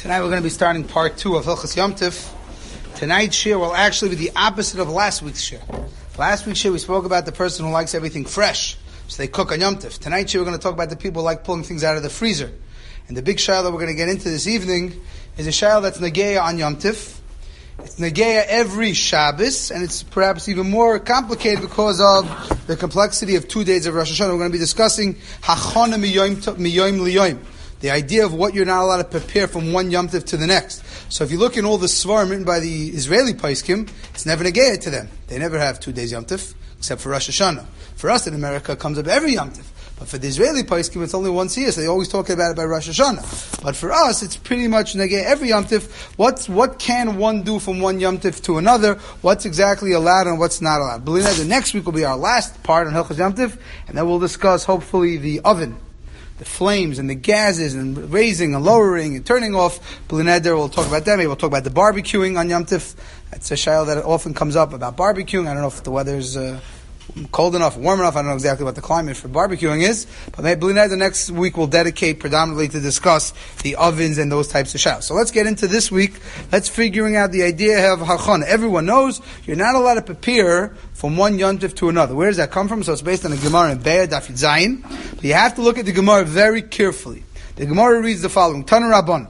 Tonight we're going to be starting part 2 of Hilchos Yom Tov. Tonight's shir will actually be the opposite of last week's shir. Last week's shir we spoke about the person who likes everything fresh, so they cook on Yom Tov. Tonight's shir we're going to talk about the people who like pulling things out of the freezer. And the big shayla that we're going to get into this evening is a shayla that's negeya on Yom Tov. It's negeya every Shabbos, and it's perhaps even more complicated because of the complexity of 2 days of Rosh Hashanah. We're going to be discussing hachana miyoim liyoim. The idea of what you're not allowed to prepare from one Yom Tov to the next. So if you look in all the svarim written by the Israeli Paiskim, it's never negeya to them. They never have 2 days Yom Tov, except for Rosh Hashanah. For us in America, it comes up every Yom Tov. But for the Israeli Paiskim, it's only once a year, so they always talk about it by Rosh Hashanah. But for us, it's pretty much negeya every Yom Tov. What can one do from one Yom Tov to another? What's exactly allowed and what's not allowed? The next week will be our last part on Hilchos Yom Tov, and then we'll discuss, hopefully, the oven. The flames and the gases and raising and lowering and turning off. B'lineder, we'll talk about that. Maybe we'll talk about the barbecuing on Yom Tov. That's a shayla that often comes up about barbecuing. I don't know if the weather's cold enough, warm enough. I don't know exactly what the climate for barbecuing is. But maybe B'lineder next week we'll dedicate predominantly to discuss the ovens and those types of shaylas. So let's get into this week. Let's figuring out the idea of hachana. Everyone knows you're not allowed to prepare from one Yom Tov to another. Where does that come from? So it's based on the Gemara in Be'er Daf Yud Zayin. But you have to look at the Gemara very carefully. The Gemara reads the following: Tanu Rabban,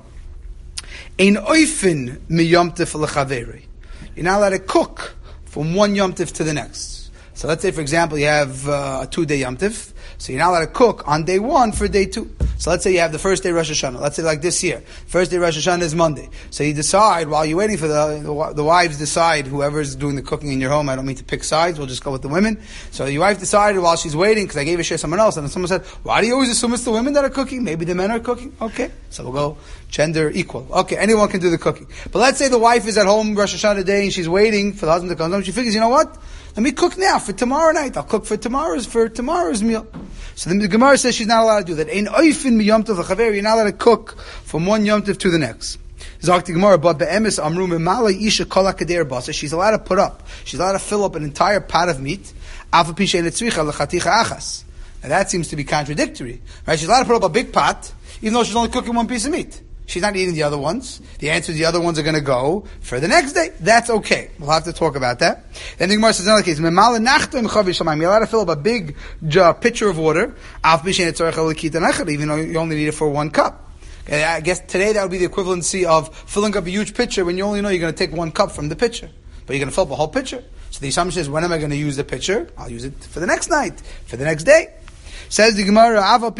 Ein oifen mi Yom Tov lechaveri. You're not allowed to cook from one Yom Tov to the next. So let's say, for example, you have a 2-day Yom Tov. So you're not allowed to cook on day 1 for day 2. So let's say you have the first day Rosh Hashanah. Let's say like this year. First day Rosh Hashanah is Monday. So you decide, while you're waiting for the wives decide, whoever's doing the cooking in your home, I don't mean to pick sides, we'll just go with the women. So your wife decided while she's waiting, because I gave a share to someone else, and then someone said, why do you always assume it's the women that are cooking? Maybe the men are cooking? Okay. So we'll go gender equal. Okay, anyone can do the cooking. But let's say the wife is at home Rosh Hashanah day and she's waiting for the husband to come home. She figures, you know what? Let me cook now for tomorrow night. I'll cook for tomorrow's meal. So the Gemara says she's not allowed to do that. Ein oifin mi Yom Tov l'chaver. You're not allowed to cook from one Yom Tov to the next. Zok the Gemara, but be'emes amru memala isha kol hakader basa. She's allowed to put up. She's allowed to fill up an entire pot of meat. Afa pi she'en tzricha l'chaticha achas. Now that seems to be contradictory, right? She's allowed to put up a big pot, even though she's only cooking one piece of meat. She's not eating the other ones. The answer is the other ones are going to go for the next day. That's okay. We'll have to talk about that. Then the Gemara says another case. You're allowed to fill up a big pitcher of water, even though you only need it for 1 cup. Okay, I guess today that would be the equivalency of filling up a huge pitcher when you only know you're going to take 1 cup from the pitcher. But you're going to fill up a whole pitcher. So the assumption is, when am I going to use the pitcher? I'll use it for the next night, for the next day. Says the Gemara,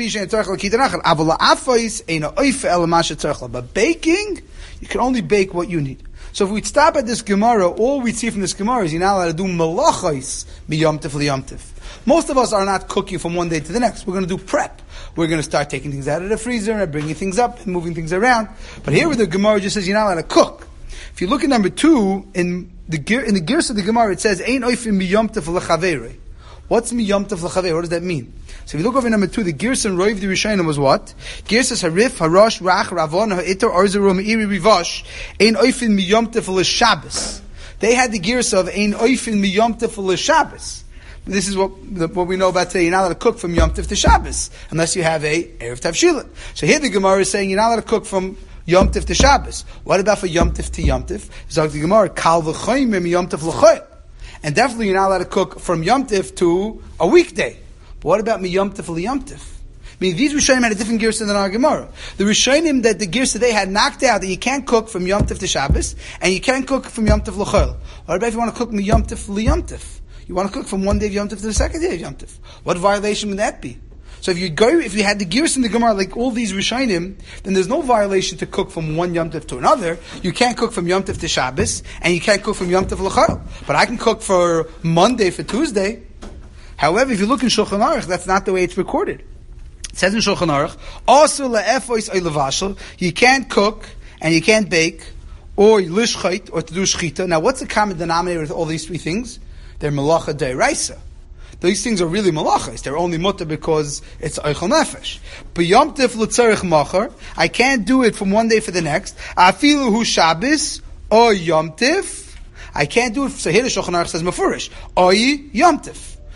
but baking, you can only bake what you need. So if we stop at this Gemara, all we see from this Gemara is you're not allowed to do malachos miyom tov liyom tov. Most of us are not cooking from one day to the next. We're going to do prep. We're going to start taking things out of the freezer and bringing things up and moving things around. But here with the Gemara just says you're not allowed to cook. If you look at number 2, in the Girsa of the Gemara, it says, Ein oifim miyom tov lechaveri. What's miyom tov lechaveri? What does that mean? So if you look over number 2, the Girsa and Roiv the Rishonim was what? Girsa Harif, Harash, Rach, Ravon, Ha'itor, Arzeru, Me'iri, Rivash, Ein oifin miyom tov l'Shabbos. They had the Girsa of Ein oifin miyom tov l'Shabbos. This is what we know about today. You're not allowed to cook from Yom Tov to Shabbos, unless you have a Erev Tavshilin. So here the Gemara is saying you're not allowed to cook from Yom Tov to Shabbos. What about for Yom Tov to Yom Tov? So the Gemara, Kal v'choyim Yom Tov l'choyim. And definitely you're not allowed to cook from Yom Tov to a weekday. But what about Yom Tov l'Yom Tov? I mean, these Rishonim had a different Girsa than our Gemara. The Rishonim that the Girsa they had knocked out that you can't cook from Yom Tov to Shabbos, and you can't cook from Yom Tov l'choyim. What about if you want to cook Yom Tov l'Yom Tov? You want to cook from one day of Yom Tov to the second day of Yom Tov. What violation would that be? So if you had the Girsa in the Gemara like all these Rishonim, then there's no violation to cook from one Yom Tov to another. You can't cook from Yom Tov to Shabbos, and you can't cook from Yom Tov l'chol. But I can cook for Monday for Tuesday. However, if you look in Shulchan Aruch, that's not the way it's recorded. It says in Shulchan Aruch, also le'efois oy levashel, you can't cook and you can't bake, or lishchait, or to do shchita. Now, what's the common denominator with all these 3 things? They're malacha deiraisa. These things are really malachas. They're only mutter because it's eichel nefesh. But Yom Tov l'tzarich machar, I can't do it from one day for the next. Afilu hu Shabbos or Yom Tov, I can't do it. So here the Shulchan Aruch says mefurish, or Yom Tov.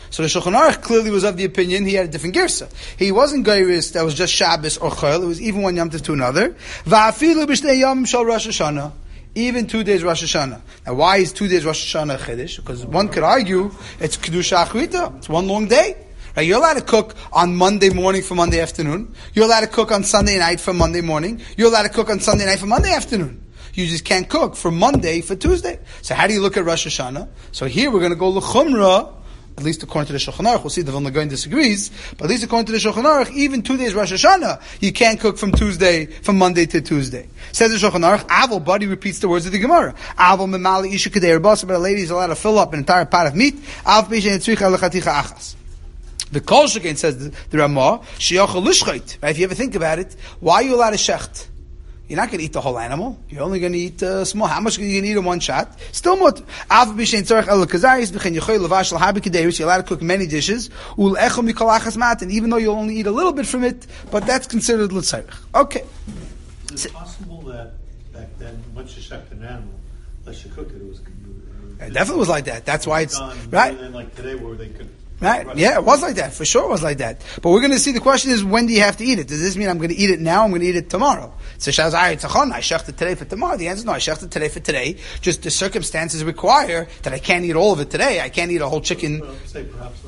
So the Shulchan Aruch clearly was of the opinion he had a different girsa. He wasn't geiris that was just Shabbos or Chol. It was even one Yom Tov to another. Va'afilu b'shnei yom shel Rosh Hashanah. Even 2 days Rosh Hashanah. Now why is 2 days Rosh Hashanah Chiddush? Because one could argue it's Kedusha Achrita. It's one long day. Right? You're allowed to cook on Monday morning for Monday afternoon. You're allowed to cook on Sunday night for Monday morning. You're allowed to cook on Sunday night for Monday afternoon. You just can't cook from Monday for Tuesday. So how do you look at Rosh Hashanah? So here we're going to go l'chumrah, at least according to the Shulchan Aruch. We'll see the Vilna Gaon disagrees, but at least according to the Shulchan Aruch, even 2 days Rosh Hashanah, you can't cook from Monday to Tuesday. Says the Shulchan Aruch, Aval, buddy repeats the words of the Gemara. Aval memali isha kedei rabasa, but a lady is allowed to fill up an entire pot of meat. Av b'shen etzricha lechaticha achas. The Kol Shekain says the Ramah, sheyachol lishchait. Right? If you ever think about it, why are you allowed to shecht? You're not going to eat the whole animal. You're only going to eat small. How much are you going to eat in one shot? Still mut. You're allowed to cook many dishes. And even though you'll only eat a little bit from it, but that's considered l'tzarech. Okay. Is it possible that back then, once you shecht an animal, unless you cooked it, it was it definitely was like that. That's why it's done, right. And like today, where they could. Right? Yeah, it was like that. For sure it was like that. But we're going to see, the question is, when do you have to eat it? Does this mean I'm going to eat it now, I'm going to eat it tomorrow? So Shaz, I shechted today for tomorrow. The answer is no, I shechted today for today. Just the circumstances require that I can't eat all of it today. I can't eat a whole chicken. Say perhaps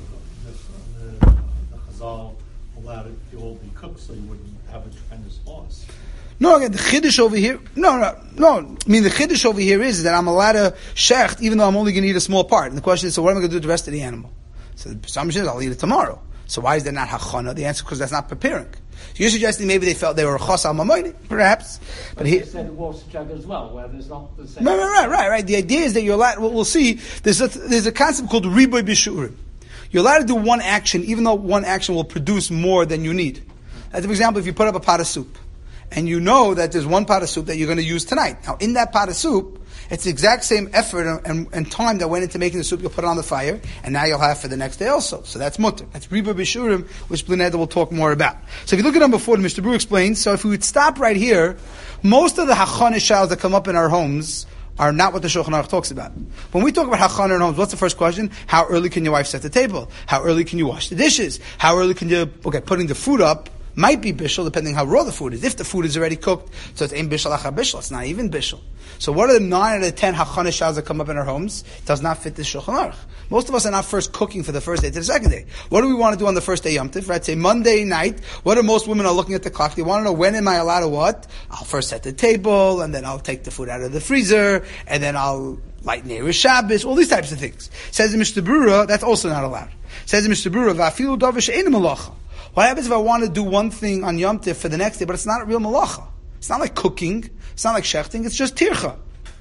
the Chazal allowed it to all be cooked so you wouldn't have a tremendous loss. No, again, the chiddush over here, no. I mean, the chiddush over here is that I'm allowed to shecht even though I'm only going to eat a small part. And the question is, so what am I going to do with the rest of the animal? So the assumption is I'll eat it tomorrow. So why is there not hachana? The answer is because that's not preparing. So you're suggesting maybe they felt they were chos al mamoyni, perhaps. But he said the water jug as well, where there's not the same. Right. The idea is that you're allowed. We'll see. There's a concept called riboy b'shurim. You're allowed to do one action, even though one action will produce more than you need. As for example, if you put up a pot of soup, and you know that there's one pot of soup that you're going to use tonight. Now, in that pot of soup, it's the exact same effort and time that went into making the soup. You'll put it on the fire, and now you'll have for the next day also. So that's mutter. That's riba b'shurim, which Blineda will talk more about. So if you look at number 4, Mr. Brew explains, so if we would stop right here, most of the hachana shalos that come up in our homes are not what the Shulchan Aruch talks about. When we talk about hachana in homes, what's the first question? How early can your wife set the table? How early can you wash the dishes? How early can you, putting the food up, might be bishul, depending how raw the food is. If the food is already cooked, so it's ein bishul achar bishul. It's not even bishul. So what are the 9 out of 10 hachana shalos that come up in our homes? It does not fit the Shulchan Aruch. Most of us are not first cooking for the first day to the second day. What do we want to do on the first day Yom Tov? Right? Say Monday night. What are most women are looking at the clock? They want to know, when am I allowed to what? I'll first set the table, and then I'll take the food out of the freezer, and then I'll light Neiros Shabbos, all these types of things. Says the Mr. Brura, that's also not allowed. Says the Mr. Brura, va'afilu davar she'ein malacha. What happens if I want to do one thing on Yom Tov for the next day, but it's not a real malacha? It's not like cooking. It's not like shechting. It's just tircha.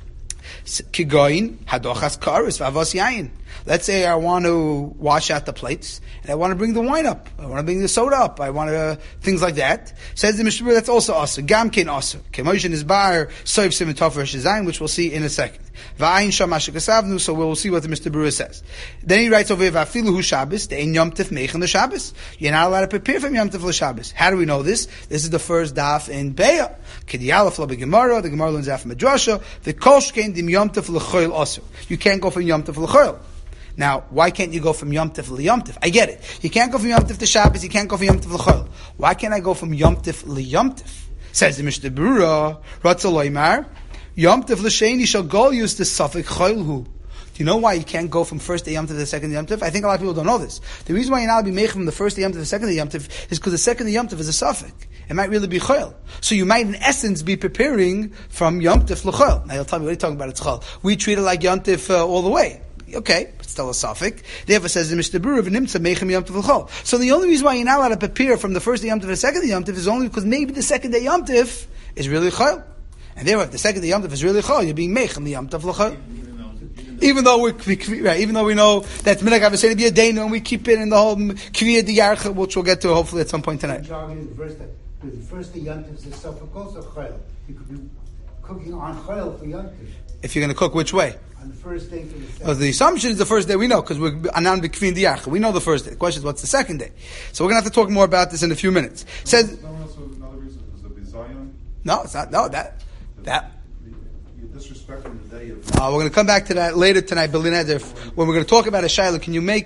Kigoyin hadochas karis v'avos yayin. Let's say I want to wash out the plates, and I want to bring the wine up. I want to bring the soda up. I want to, things like that. Says the Mishnah, that's also asur. Gam ken asur. Kemoshin is bar, soiv sim tofer shizayin, which we'll see in a second. Va'ayin shamash kasavnu, so we'll see what the Mr. Brewer says. Then he writes over here, va'afilu hu Shabbos, de'en Yom Tov meichen the Shabbos. You're not allowed to prepare from Yom Tov le Shabbos. How do we know this? This is the first daf in Be'ah. Kediyalef lo be'gemara, the Gemara learns out from Midrasha, the kol shkein dim Yom Tov l'choil asur. You can't go from Yom Tov l'choil. Now, why can't you go from Yom Tov Yom Tov? I get it. You can't go from Yom Tov to Shabbos. You can't go from Yom Tov L'Chol. Why can't I go from Yom Tov Yom Tov? Says the Mishnah Berurah, Ratzal Loymar, Yom Tov L'Sheni shall go use the suffix Cholhu. Do you know why you can't go from first day Yom Tov to the second day Yom Tov? I think a lot of people don't know this. The reason why you're not allowed to be made from the first day Yom Tov to the second day Yom Tov is because the second day Yom Tov is a suffix. It might really be Chol. So you might in essence be preparing from Yom Tov L'Chol. Now you'll tell me, what are you talking about? It's Chol. We treat it like Yom Tov all the way. Okay, but still a suffix. Therefore says the Mr. Brewer, Meichem Yom Tov L'Chol. So the only reason why you're not allowed to prepare from the first day Yom Tov to the second day Yom Tov is only because maybe the second day Yom Tov is really Chol. And therefore, if the second day Yom Tov is really Chol, you're being Meichem Yom Tov L'Chol. Even though we know that Minhag Avosenu B'Yadeinu, and we keep it in the whole Kriya D'Yarcha, which we'll get to hopefully at some point tonight. The first day Yom Tov is a suffix also Chol. You could be cooking on Chol for Yom Tov. If you're going to cook, which way? On the first day for the second. Well, the assumption is the first day we know, because we're anan b'kvin diyach. We know the first day. The question is, what's the second day? So we're going to have to talk more about this in a few minutes. Says, another reason is the bizayon. No, it's not. No, that. You're disrespecting the day of. We're going to come back to that later tonight, Berlin Eder, when we're going to talk about a shayla. Can you make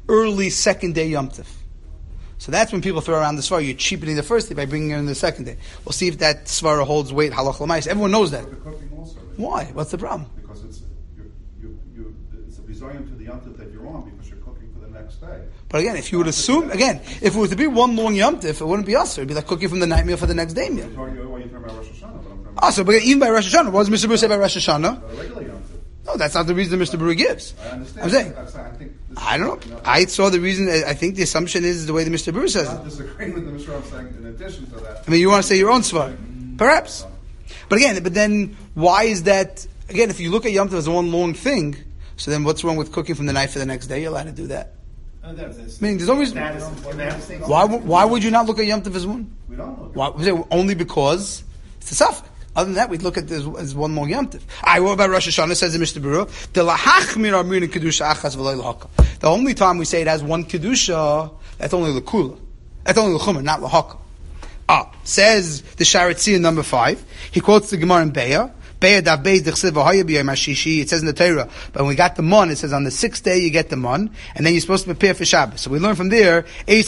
early second day Yom Tov. So that's when people throw around the svara. You're cheapening the first day by bringing it in the second day. We'll see if that svara holds weight. Halach l'mais. Everyone knows that. For the cooking also. Right? Why? What's the problem? Because it's a bizayon to the Yom Tov that you're on because you're cooking for the next day. But again, if you would assume, if it was to be one long Yom Tov, it wouldn't be us. It'd be like cooking from the night meal for the next day meal. You're talking about Rosh Hashanah, but I'm talking about Also, but even by Rosh Hashanah, what does Mr. Brewer say by Rosh Hashanah? a regular Yom Tov. No, that's not the reason Mr. Brewer gives. I understand. I'm saying, I think I don't know. I saw the reason. I think the assumption is the way that Mr. Brewer says I'm it. not disagreeing with the Mishra. I'm saying in addition to that. I mean, you want to say your own svar, perhaps. But then why is that? Again, if you look at Yom Tov as one long thing, so then what's wrong with cooking from the night for the next day? You're allowed to do that. Meaning, there's always why would you not look at Yom Tov as one? We don't look. Why? Only because it's a suffix. Other than that, we'd look at this as one more Yom Tov. What about Rosh Hashanah? Says in Mr. Brewer, the only time we say it has one kedusha, that's only l'kula, that's only l'chumah, not l'haka. Says the Sharatzia number 5. He quotes the Gemara in Be'ah. It says in the Torah, but when we got the mon, it says on the 6th day you get the mon, and then you're supposed to prepare for Shabbos. So we learn from there, Chol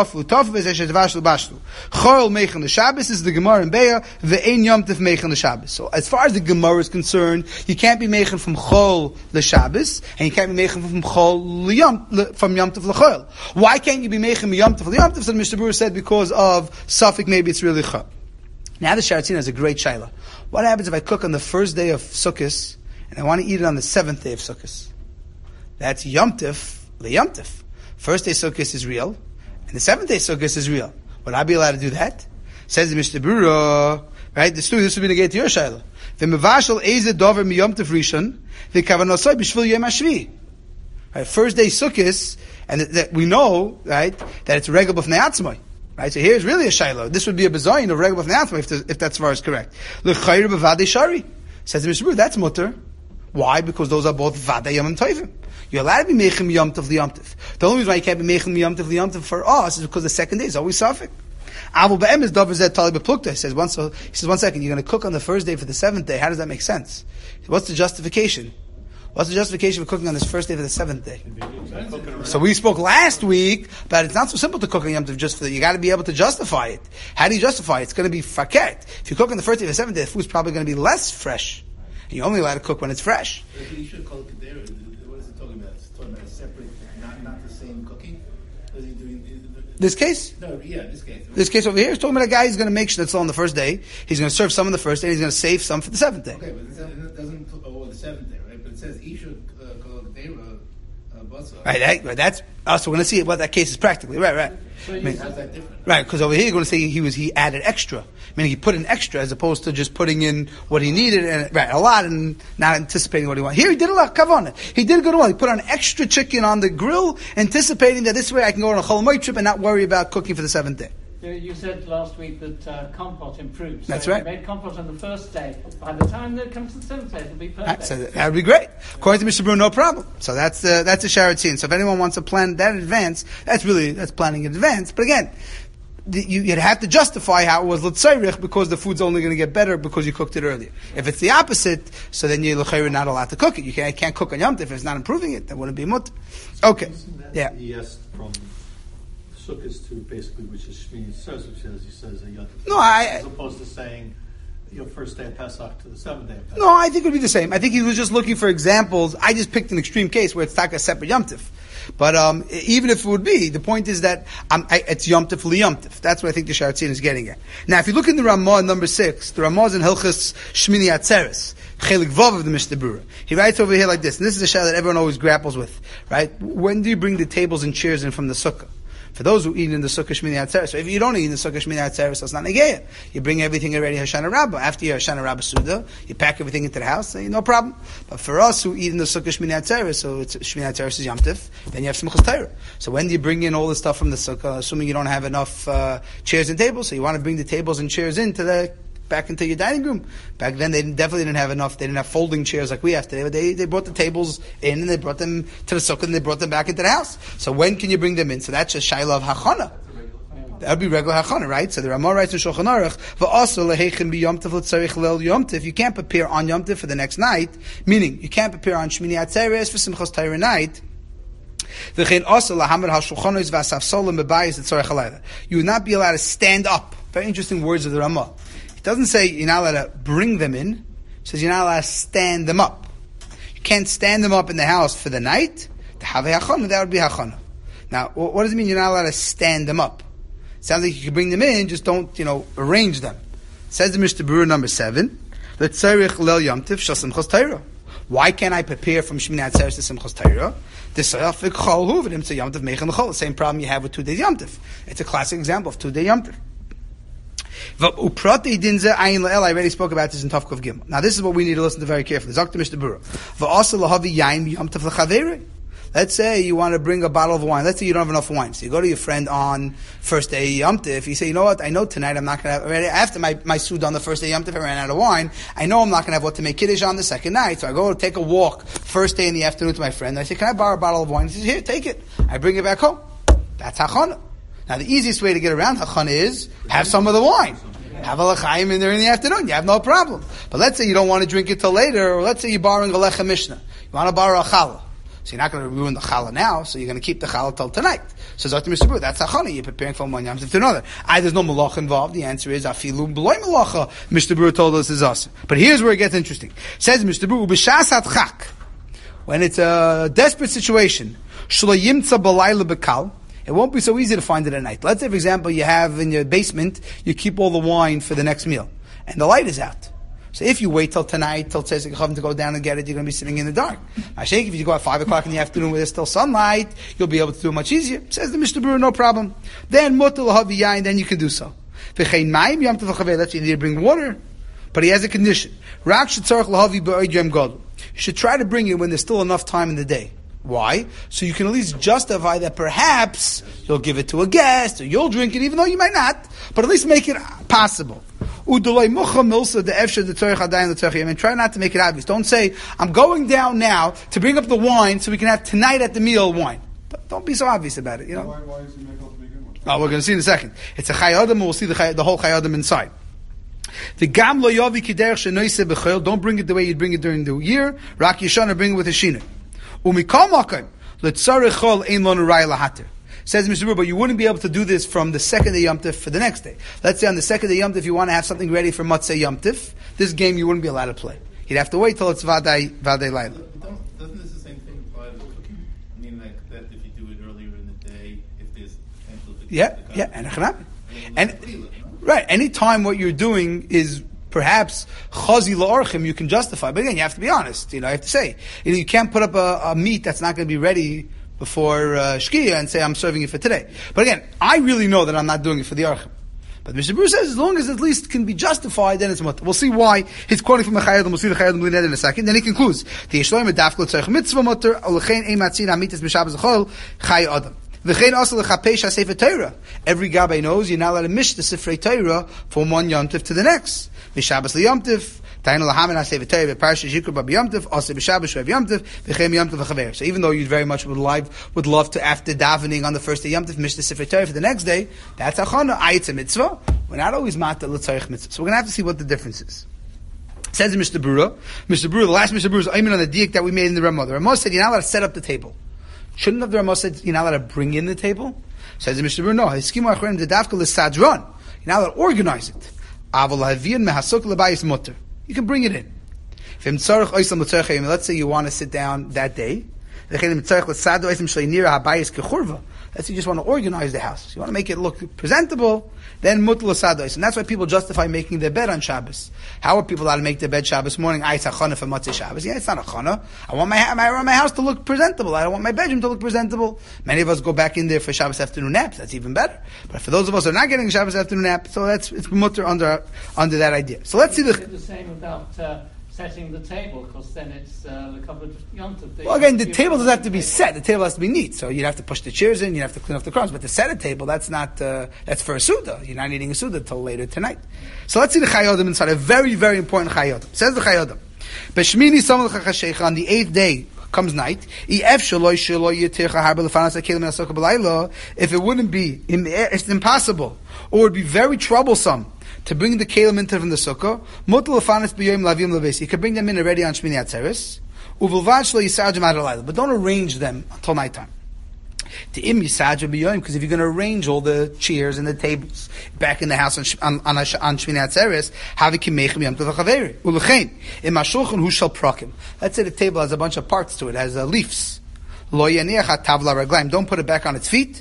meichen the Shabbos is the Gemara in Be'ah, ve'ein Yom Tov meichen the Shabbos. So as far as the Gemara is concerned, you can't be meichen from Chol the Shabbos, and you can't be meichen from Chol from Yom Tov l'Chol. Why can't you be meichen Yom Tov l'Yom Tov? So Mr. Brewer said because of Safek, maybe it's really Chol. Now the Sharatzin has a great shayla. What happens if I cook on the first day of Sukkot and I want to eat it on the 7th day of Sukkot? That's Yom Tov, the Yom Tov. First day Sukkot is real, and the 7th day Sukkot is real. Would I be allowed to do that? Says the Mr. Brewer, right? This would be negated to your shayla. V'mevashal eze dover mi Yom Tov rishon v'kavanosai b'shvil yom hashvi. Right? First day Sukkot, and that we know, right, that it's regal b'fnei atzmai. Right, so here's really a shayla. This would be a bezayin of regular b'fnei if that svar is correct. L'chayr b'vadei shari. Says the Mishra Brewer, that's mutter. Why? Because those are both vadei yomim tovim. You're allowed to be meichim yom tov liyom tov. The only reason why you can't be meichim yom tov liyom tov for us is because the second day is always safek. Avu be'em is davar zed tali beplukta. He says, one second, you're going to cook on the first day for the 7th day. How does that make sense? What's the justification? What's the justification for cooking on this first day for the 7th day? So we spoke last week, but it's not so simple to cook on Yom Tov just for that. You got to be able to justify it. How do you justify it? It's going to be faket. If you cook on the first day for the 7th day, the food's probably going to be less fresh. And you're only allowed to cook when it's fresh. You should call it kedera. What is it talking about? It's talking about a separate, not the same cooking. What is he doing? This case? No, yeah, this case. This case over here is talking about a guy who's going to make schnitzel on the first day. He's going to serve some on the first day. And he's going to save some for the 7th day. Okay, but it doesn't the 7th day, right? But it says he should call it kedera. Right, that's so we're going to see what that case is practically. Right. So how's that different? Right, because over here you're going to say he added extra, meaning he put in extra as opposed to just putting in what he needed and a lot and not anticipating what he wanted. Here he did a lot kavana. He did a good one. He put on extra chicken on the grill, anticipating that this way I can go on a Chol Hamoed trip and not worry about cooking for the 7th day. You said last week that compote improves. That's so right. If you made compote on the first day, by the time that it comes to the 7th day, it'll be perfect. Right, so that would be great. According to Mr. Brewer, no problem. So that's a Sharatzin. So if anyone wants to plan that in advance, that's planning in advance. But again, you'd have to justify how it was l'tzayrich because the food's only going to get better because you cooked it earlier. If it's the opposite, so then you're not allowed to cook it. You can't cook on Yom Tov if it's not improving it. That wouldn't be mut. Okay. Yeah. He asked from Sukkot to basically, which is Shmini Atzeres, which he says a Yom Tov. No, as opposed to saying your first day of Pesach to the 7th day of Pesach. No, I think it would be the same. I think he was just looking for examples. I just picked an extreme case where it's a separate Yom Tov. But even if it would be, the point is that it's Yom Tov li Yom Tov. That's what I think the Sharatzin is getting at. Now, if you look in the Ramah number 6, the Ramah is in Hilchos Shmini Atzeres, Chelik Vav of the Mr. Brewer. He writes over here like this, and this is a shayla that everyone always grapples with, right? When do you bring the tables and chairs in from the sukkah? For those who eat in the Sukkah Shmini Atzeres. So if you don't eat in the Sukkah Shmini Atzeres, so it's not Negeya. You bring everything already Hoshana Rabbah. After your Hoshana Rabbah Suda, you pack everything into the house, no problem. But for us who eat in the Sukkah Shmini Atzeres, so it's Shmini Atzeres is Yom Tov, then you have Simchas Torah. So when do you bring in all the stuff from the Sukkah, assuming you don't have enough chairs and tables, so you want to bring the tables and chairs back into your dining room. Back then, they definitely didn't have enough. They didn't have folding chairs like we have today. They brought the tables in and they brought them to the sukkah and they brought them back into the house. So when can you bring them in? So that's just shayla of hachana. That would be regular hachana, right? So the Ramah writes in Shulchan Aruch, "Va'asur lehechin bi Yom Tov l'tzarich leil Yom Tov." You can't prepare on Yom Tov for the next night, meaning you can't prepare on Shmini Atzeres for Simchas Torah night. You would not be allowed to stand up. Very interesting words of the Ramah. It doesn't say you're not allowed to bring them in. It says you're not allowed to stand them up. You can't stand them up in the house for the night. That would be hachana. Now, what does it mean you're not allowed to stand them up? It sounds like you can bring them in, just don't, arrange them. It says the Mishnah Berurah number 7, why can't I prepare from Shmini Atzeres to Simchas Torah? The same problem you have with 2 days Yom Tov. It's a classic example of 2-day Yom Tov. I already spoke about this in Tov Kuf Gimel. Now this is what we need to listen to very carefully. Let's say you want to bring a bottle of wine. Let's say you don't have enough wine. So you go to your friend on first day Yom Tov. You say, you know what? I know tonight I'm not going to have, after my Suda on the first day Yom Tov, I ran out of wine. I know I'm not going to have what to make Kiddush on the second night. So I go take a walk first day in the afternoon to my friend. I say, can I borrow a bottle of wine? He says, here, take it. I bring it back home. That's Hachana. Now the easiest way to get around Hachana is have some of the wine. Have a l'chaim in there in the afternoon. You have no problem. But let's say you don't want to drink it till later, or let's say you're borrowing a Lechem Mishnah. You want to borrow a challah. So you're not going to ruin the challah now, so you're going to keep the challah till tonight. So Dr. Mr. Brewer, that's hachana. You're preparing from one yom to another. There's no malacha involved. The answer is afilu b'loy malacha. Mr. Brewer told us is us. But here's where it gets interesting. Says Mr. Brewer, b'shas hatchak, when it's a desperate situation, shlo yimtza b'layla b'kal, it won't be so easy to find it at night. Let's say, for example, you have in your basement, you keep all the wine for the next meal, and the light is out. So if you wait till tonight, till Tzedek Chavim to go down and get it, you're going to be sitting in the dark. I shake if you go at 5 o'clock in the afternoon where there's still sunlight, you'll be able to do it much easier. Says the Mishnah Berurah, no problem. Then mutal havi yain, then you can do so. V'chein mayim yom tov l'chavei, that's you need to bring water, but he has a condition. Rak shetzarach l'havi b'oid yom gadol. You should try to bring it when there's still enough time in the day. Why? So you can at least justify that perhaps you'll give it to a guest or you'll drink it even though you might not, but at least make it possible. And try not to make it obvious. Don't say, I'm going down now to bring up the wine so we can have tonight at the meal wine. Don't be so obvious about it, Why is he make up to begin with? Oh, we're going to see in a second. It's a Chai Adam, we'll see the whole Chai Adam inside. The gam lo yavi kiderech shenoise b'chol. Don't bring it the way you'd bring it during the year. Rak yishana, bring it with a shina. Umikol makom letzarech chol ein lo nurai lahater. Says Mr. Brewer, but you wouldn't be able to do this from the second day Yom Tov for the next day. Let's say on the second day Yom Tov, you want to have something ready for Matzah Yom Tov. This game you wouldn't be allowed to play. You'd have to wait till it's Vadai Laila. Doesn't this the same thing apply to cooking? I mean, like that if you do it earlier in the day, if there's potential to And right, anytime what you're doing is perhaps chazi la'orchim, you can justify. But again, you have to be honest. You have to say, you can't put up a meat that's not going to be ready before Shkia and say, I'm serving it for today. But again, I really know that I'm not doing it for the Archim. But Mr. Brewer says, as long as at least can be justified, then it's mutter. We'll see why. He's quoting from the Chai Adam. We'll see the Chai Adam in a second. Then he concludes, the Yeshloim Dafklo Tzarech Mitzvah mutter, Olechein Ein Matzin Amitis B'Shabbos Zechol, Chai Adam. V'chein also l'chapei shasei Torah. Every Gabbai knows you're not allowed to mish the Sifrei Torah from one Yom Tov to the next. V'Shabbos l'Yom Tov. So even though you very much would love to, after davening on the first day Yom Tov, mish the Sifrei Torah for the next day, that's achana. It's a mitzvah. We're not always matter l'tzarich mitzvah. So we're going to have to see what the difference is. Says Mr. Berurah, the last Mr. Berurah is aiming on the diak that we made in the Ramah. The Ramah said you're not allowed to set up the table. Shouldn't have the Ramah said you're not allowed to bring in the table? Says Mr. Berurah, no. You're not allowed to organize it. You can bring it in. Let's say you want to sit down that day. Let's say you just want to organize the house. You want to make it look presentable. Then mutl sadais, and that's why people justify making their bed on Shabbos. How are people allowed to make their bed Shabbos morning? It's a chana for Matzah Shabbos. Yeah, it's not a chana. I want my house to look presentable. I don't want my bedroom to look presentable. Many of us go back in there for Shabbos afternoon naps. That's even better. But for those of us who are not getting a Shabbos afternoon nap, so it's mutter under that idea. So let's see the same about setting the table, because then it's the covered Yom Tov. Well, again, the table doesn't have to be set. The table has to be neat. So you'd have to push the chairs in, you'd have to clean off the crumbs. But to set a table, that's not, that's for a Suda. You're not eating a Suda till later tonight. So let's see the Chai Adam inside. A very, very important Chai Adam. Says the Chai Adam. B'shmini samel chachashecha, on the 8th day comes night. If it wouldn't be, it's impossible, or it would be very troublesome to bring the kelim into from the sukkah, you can bring them in already on Shmini Atzeres, but don't arrange them until nighttime. Because if you're going to arrange all the chairs and the tables back in the house on Shmini Atzeres, let's say the table has a bunch of parts to it, has leaves. Don't put it back on its feet.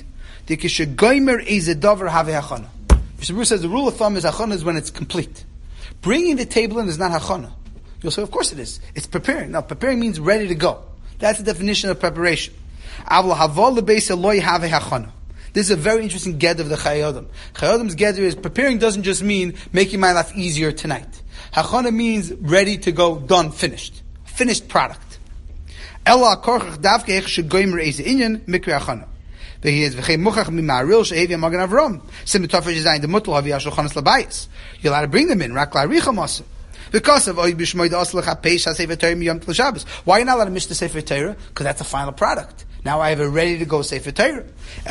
Mishnah says the rule of thumb is hachana is when it's complete. Bringing the table in is not hachana. You'll say, of course it is. It's preparing. Now, preparing means ready to go. That's the definition of preparation. This is a very interesting gather of the Chayei Adam. Chayei Adam's gather is preparing doesn't just mean making my life easier tonight. Hachana means ready to go, done, finished. Finished product. Ella korchach davke ech shegoymer eze inyan mikri hachana. You'll allowed to bring them in. Because of why you're not allowed to miss the Sefer Torah? Because that's the final product. Now I have a ready to go Sefer Torah. The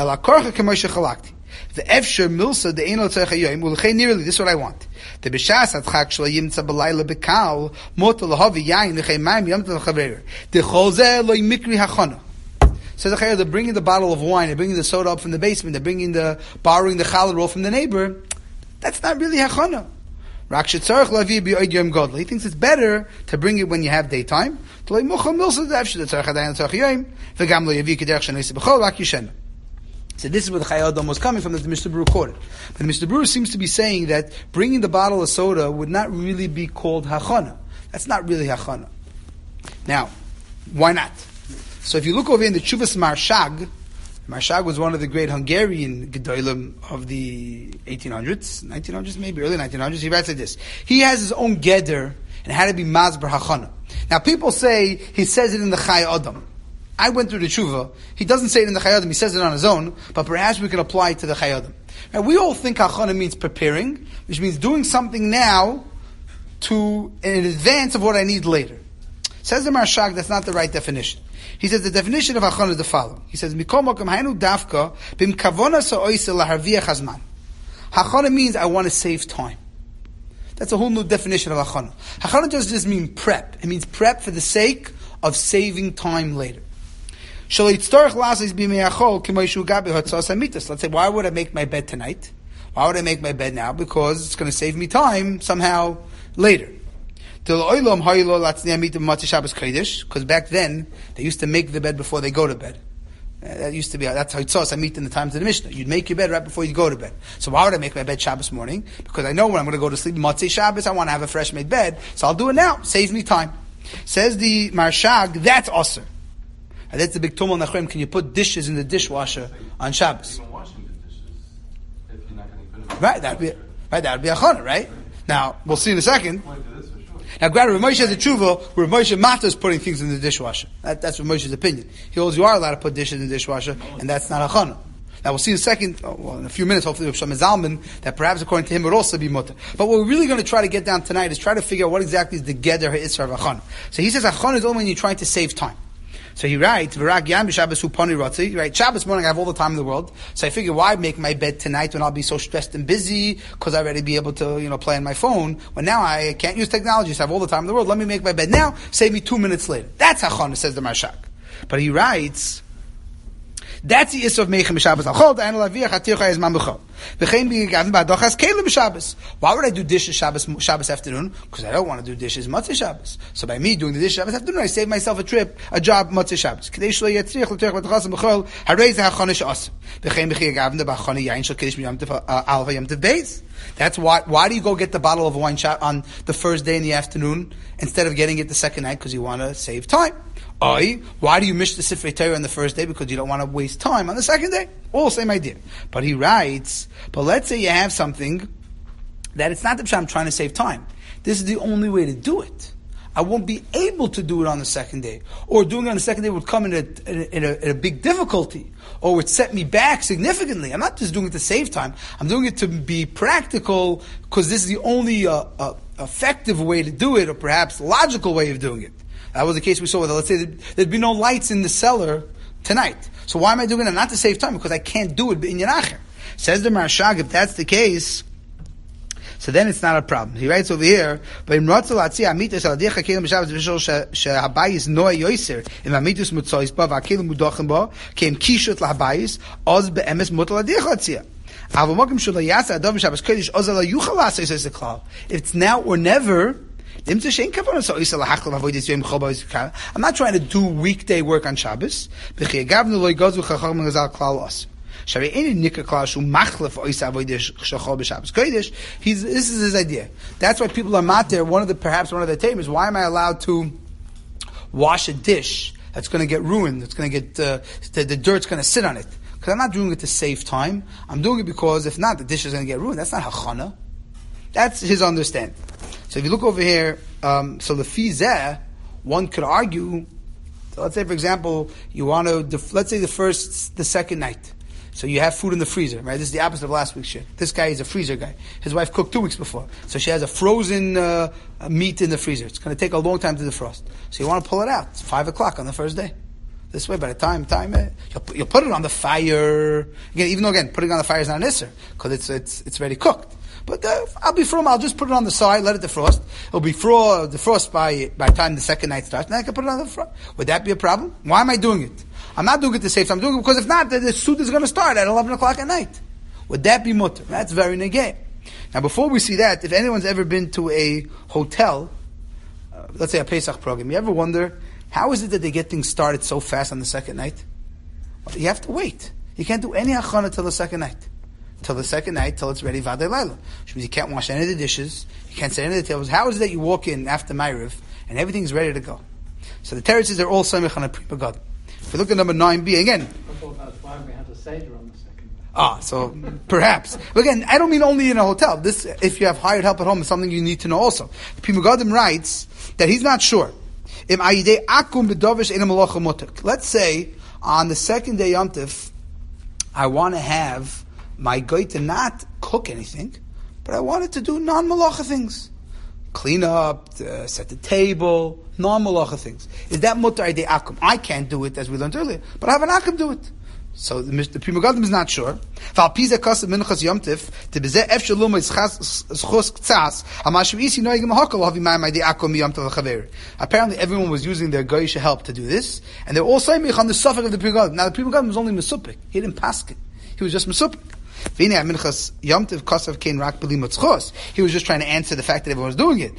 Efsher Milsa the Einol Tzechayim nearly this is what I want. The B'shas Adchak Shlo Yimtza B'Layla B'Kal Motel Lahavi Yain L'Chei Mayim Yom Tel Chaver the Cholzeh Lo Mikri Hachana. So they're bringing the bottle of wine, they're bringing the soda up from the basement, they're borrowing the challah roll from the neighbor. That's not really hachana. He thinks it's better to bring it when you have daytime. So this is where the Chayei Adam was coming from, that the Mishnah Berurah quoted. But the Mishnah Berurah seems to be saying that bringing the bottle of soda would not really be called hachana. That's not really hachana. Now, why not? So if you look over in the Tshuvas Marshag was one of the great Hungarian Gedolim of the 1800s, 1900s maybe, early 1900s. He writes like this. He has his own Geder and had to be Mazber Hachana. Now people say he says it in the Chayei Adam. I went through the Tshuva. He doesn't say it in the Chayei Adam, he says it on his own, but perhaps we can apply it to the Chayei Adam. Now we all think Hachana means preparing, which means doing something now in advance of what I need later. Says the Marshag, that's not the right definition. He says the definition of hachana is the following. He says, hachana means I want to save time. That's a whole new definition of hachana. Hachana doesn't just mean prep. It means prep for the sake of saving time later. Let's say, why would I make my bed tonight? Why would I make my bed now? Because it's going to save me time somehow later. Because back then they used to make the bed before they go to bed. That's how it's I meet in the times of the Mishnah. You'd make your bed right before you go to bed. So why would I make my bed Shabbos morning? Because I know when I'm going to go to sleep Motzei Shabbos, I want to have a fresh made bed. So I'll do it now. Saves me time. Says the Marshag, that's Aser. And that's the big Tumul Nachrim. Can you put dishes in the dishwasher on Shabbos? Even washing the dishes, if you're not going to put them Right, that'd be a chana, right? Now, we'll see in a second. Now, granted, Rav Moshe has a tshuva where Rav Moshe Mata is putting things in the dishwasher. That's Rav Moshe's opinion. He holds you are allowed to put dishes in the dishwasher, and that's not a chana. Now, we'll see in a second, in a few minutes, hopefully, with Shlomo Zalman, that perhaps according to him, it would also be mutter. But what we're really going to try to get down tonight is try to figure out what exactly is the geder ha'isra of a chana. So he says a chana is only when you're trying to save time. So he writes, right, Shabbos morning I have all the time in the world. So I figure, why make my bed tonight when I'll be so stressed and busy because I already be able to, play on my phone. When now I can't use technology, so I have all the time in the world. Let me make my bed now, save me 2 minutes later. That's hachana, says the Marshak. But he writes, that's the issue of Meichem Shabbos. Why would I do dishes Shabbos afternoon? Because I don't want to do dishes Motzei Shabbos. So by me doing the dishes Shabbos afternoon, I save myself a job Motzei Shabbos. That's why do you go get the bottle of wine on the first day in the afternoon instead of getting it the second night? Because you want to save time. Why do you miss the Sifrei Torah on the first day? Because you don't want to waste time on the second day. All same idea. But he writes, but let's say you have something that it's not that I'm trying to save time. This is the only way to do it. I won't be able to do it on the second day. Or doing it on the second day would come in a big difficulty. Or would set me back significantly. I'm not just doing it to save time. I'm doing it to be practical because this is the only effective way to do it, or perhaps logical way of doing it. That was the case we saw with, let's say there'd be no lights in the cellar tonight. So why am I doing it? Not to save time, because I can't do it in Yerachim. Says the Marshag, if that's the case, So then it's not a problem. He writes over here, but in Ratzal Atzia Amitus Aladicha Kelim B'Shabbos V'Shol Shehabayis Noah Yoiser in Amitus Mutzois Ba V'Kelim Mudochem Ba Kem Kishut LaHabayis Oz Be'emes Mutal Aladicha Atzia. If it's now or never, I'm not trying to do weekday work on Shabbos. This is his idea. That's why people are mater. Perhaps one of the themes is, why am I allowed to wash a dish that's going to get ruined? It's going to get the dirt's going to sit on it. Because I'm not doing it to save time. I'm doing it because if not, the dish is going to get ruined. That's not hachana. That's his understanding. So if you look over here, so the fizeh, one could argue. So let's say, for example, you want to. Let's say the second night. So you have food in the freezer, right? This is the opposite of last week's shit. This guy is a freezer guy. His wife cooked 2 weeks before, so she has a frozen meat in the freezer. It's going to take a long time to defrost. So you want to pull it out. It's 5:00 on the first day. This way, by the time you'll put it on the fire. Again, putting it on the fire is not an isser because it's already cooked. But I'll be from. I'll just put it on the side, let it defrost. It'll be defrost by the time the second night starts. Then I can put it on the front. Would that be a problem? Why am I doing it? I'm not doing it to save time. I'm doing it because if not, the suit is going to start at 11:00 at night. Would that be mutter? That's very negay. Now, before we see that, if anyone's ever been to a hotel, let's say a Pesach program, you ever wonder, how is it that they get things started so fast on the second night? Well, you have to wait. You can't do any achana till the second night. Till it's ready, Vadei Laila. Which means you can't wash any of the dishes, you can't set any of the tables. How is it that you walk in after Ma'ariv and everything's ready to go? So the terraces are all Samech on a Pri Megadim. If you look at number 9b, again. I thought that's why we had a Seder on the second. So perhaps. But again, I don't mean only in a hotel. This, if you have hired help at home, is something you need to know also. The Pri Megadim writes that he's not sure. Let's say on the second day Yom Tov, I want to have my guy to not cook anything, but I wanted to do non-malacha things. Clean up, set the table, non-malacha things. Is that mutar idei akum? I can't do it as we learned earlier, but I have an akum do it. So the Pri Megadim is not sure. Apparently everyone was using their goyish help to do this, and they're all saying on the suffix of the Pri Megadim. Now the Pri Megadim was only mesupik. He didn't paskin. He was just mesupik. He was just trying to answer the fact that everyone was doing it.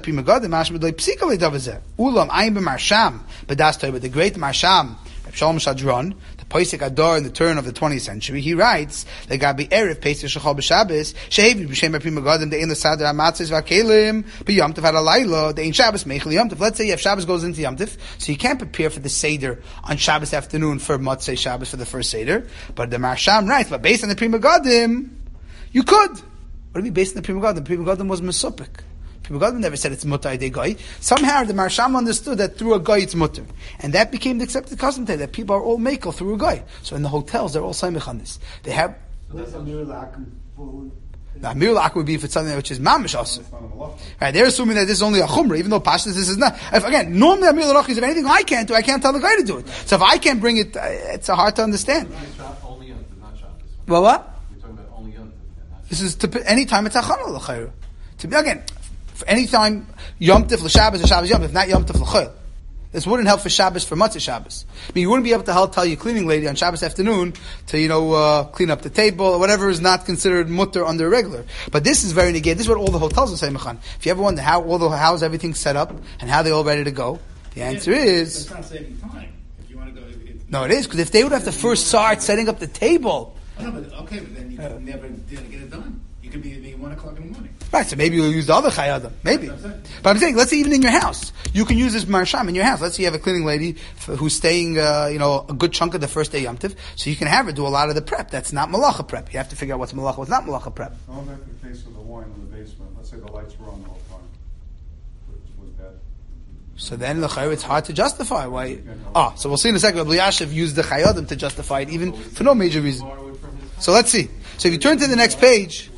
But the great Marsham, Shalom Shadron, the Poisek Ador in the turn of the 20th century, he writes that Gabi Erev Pesach Shechol B'Shabbos Shehevi B'Shem Pri Megadim De'in L'Sadar HaMatzos V'Kelim B'Yom Tov Had Alayla De'in Shabbos Meichel Yom Tov. Let's say you have Shabbos goes into Yom Tov, so you can't prepare for the Seder on Shabbos afternoon for Motzei Shabbos for the first Seder. But the Marsham writes, but based on the Pri Megadim, you could. What do you mean based on the Pri Megadim? The Pri Megadim was Mesupik. Pri Megadim never said it's mutar idei goy. Somehow the Marsham understood that through a goy it's mutar, and that became the accepted custom today, that people are all makel through a goy. So in the hotels they're all samech on this. They have. That's a mirul akum. Now mirul akum would be if it's something which is mamish also. Right? They're assuming that this is only a chumrah, even though pashtas this is not. Again, normally a mirul akum is if anything I can't do, I can't tell the guy to do it. So if I can't bring it, it's hard to understand. Only Yom Tov, not Shabbos. Well, what? We're talking about only Yom Tov. This is to any time it's achana l'chayru. To be again. For any time, Yom Tov l'Shabbos or Shabbos Yom Tov, not Yom Tov l'Chol. This wouldn't help for Shabbos for Matzah Shabbos. I mean, you wouldn't be able to tell your cleaning lady on Shabbos afternoon to, clean up the table or whatever is not considered mutter under regular. But this is very negated. This is what all the hotels will say, Mechan. If you ever wonder how's everything set up and how they're all ready to go, the answer is... It's not saving time. If you want to go... No, it is, because if they would have to first start setting up the table... No, but then you never get it done. You could be 1 o'clock in the morning. Right, so maybe you'll use the other chayadim. Maybe. But I'm saying, let's say even in your house. You can use this marsham in your house. Let's say you have a cleaning lady who's staying, a good chunk of the first day Yom Tov. So you can have her do a lot of the prep. That's not malacha prep. You have to figure out what's malacha, what's not malacha prep. Going back to the case of the wine in the basement, let's say the lights were on the whole time. Was that? So then it's hard to justify why. So we'll see in a second. Rabbi Yashiv used the chayadim to justify it even for no major reason. So let's see. So if you turn to the next page,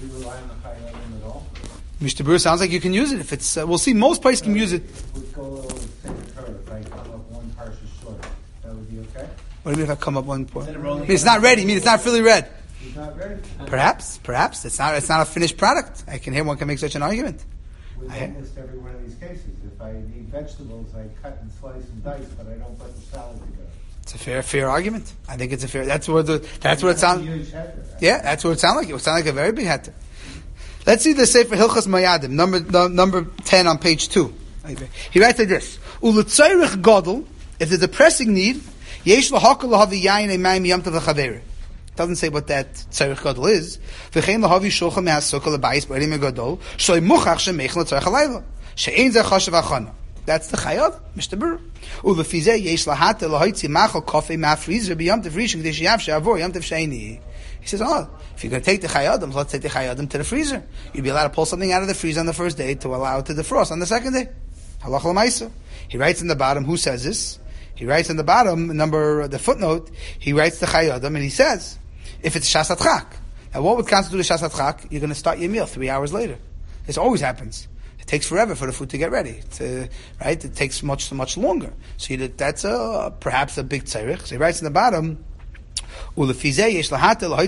Mr. Brewer, sounds like you can use it. If it's, we'll see. Most places can use it. Would go a little curve, right? Come up one parsha short. That would be okay. What do you mean if I come up one point? It's not ready. It's not fully read. You not ready. Perhaps it's not a finished product. I can hear one can make such an argument. With almost every one of these cases, if I need vegetables, I cut and slice and dice, but I don't put the salad together. It's a fair argument. I think it's a fair. That's what it sounds. Huge header, right? Yeah, that's what it sounds like. It would sound like a very big heter. Let's see the Sefer Hilchos Mayadim, number 10 on page 2. He writes like this: Uletzayrich gadol, if there's a pressing need, yesh lahakol lahavi yayin emayim yom tov lechaver. Doesn't say what that tzarich gadol is. V'chein lahavi shulchan me'asukah lebayis b'erim gadol shloi muchach shemeichen l'tzarich halayla she'ein zeh chashav achana. That's the chayad, Mr. Burr. Ulefizeh yesh lahate lahoitzi machal kofei ma'afrizer b'yom tov rishon k'dei she'yav she'avor yom tov she'eni. He says, if you're going to take the chayadim, let's take the chayadim to the freezer. You'd be allowed to pull something out of the freezer on the first day to allow it to defrost on the second day. Halach l'maisa. He writes in the bottom, who says this? He writes in the bottom, the footnote, he writes the chayadim and he says, if it's shasat chak. Now what would constitute a shasat chak? You're going to start your meal 3 hours later. This always happens. It takes forever for the food to get ready. Right? It takes much longer. So that's perhaps a big tzarich. So he writes in the bottom, so you shouldn't have to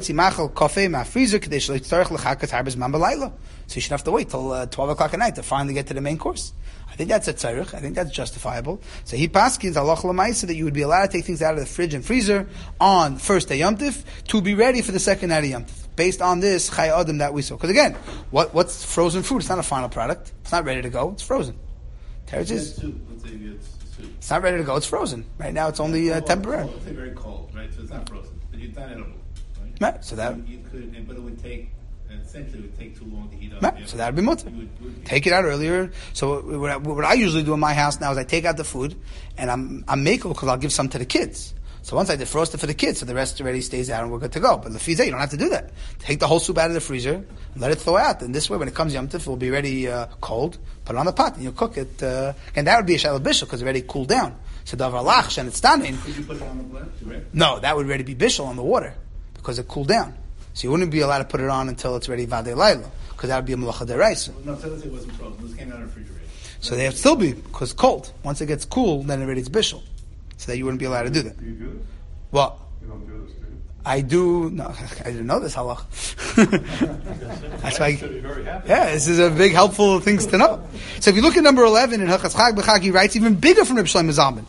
wait till 12 o'clock at night to finally get to the main course. I think that's a tzarich. I think that's justifiable. So he paskins halach l'maisa that you would be allowed to take things out of the fridge and freezer on first day Yom Tif to be ready for the second night of Yom Tif. Based on this Chai Adam that we saw. Because again, what's frozen food? It's not a final product. It's not ready to go. It's frozen. Teretz is. It's not ready to go. It's frozen. Right now, it's only temporary. It's very cold, right? So it's not frozen, but it's not edible, right? Right. So that. You could, but it would take. Essentially, it would take too long to heat up. Right. So that would be mutter. Take it out earlier. So what I usually do in my house now is I take out the food and I'm makel because I'll give some to the kids. So once I defrost it for the kids, so the rest already stays out and we're good to go. But lefizeh, you don't have to do that. Take the whole soup out of the freezer and let it thaw out. And this way, when it comes Yom Tov, it will be ready cold. Put it on the pot and you cook it. And that would be a shalom bishul because it's already cooled down. So davar lach and it's standing. Could you put it on the blend? Right? No, that would already be bishul on the water because it cooled down. So you wouldn't be allowed to put it on until it's ready vadei laila because that would be a malacha deraisa. No, tell us it wasn't frozen. This came out of the refrigerator. So they have to still be because cold. Once it gets cool, then already it's bishul. So that you wouldn't be allowed to do that. Do you do this? What? You don't do this, do you? I do. No, I didn't know this halach. That's why. Yeah, this is a big helpful things to know. So if you look at number 11 in Hilchos Chag B'Chag, he writes even bigger from Reb Shlomo Zalman.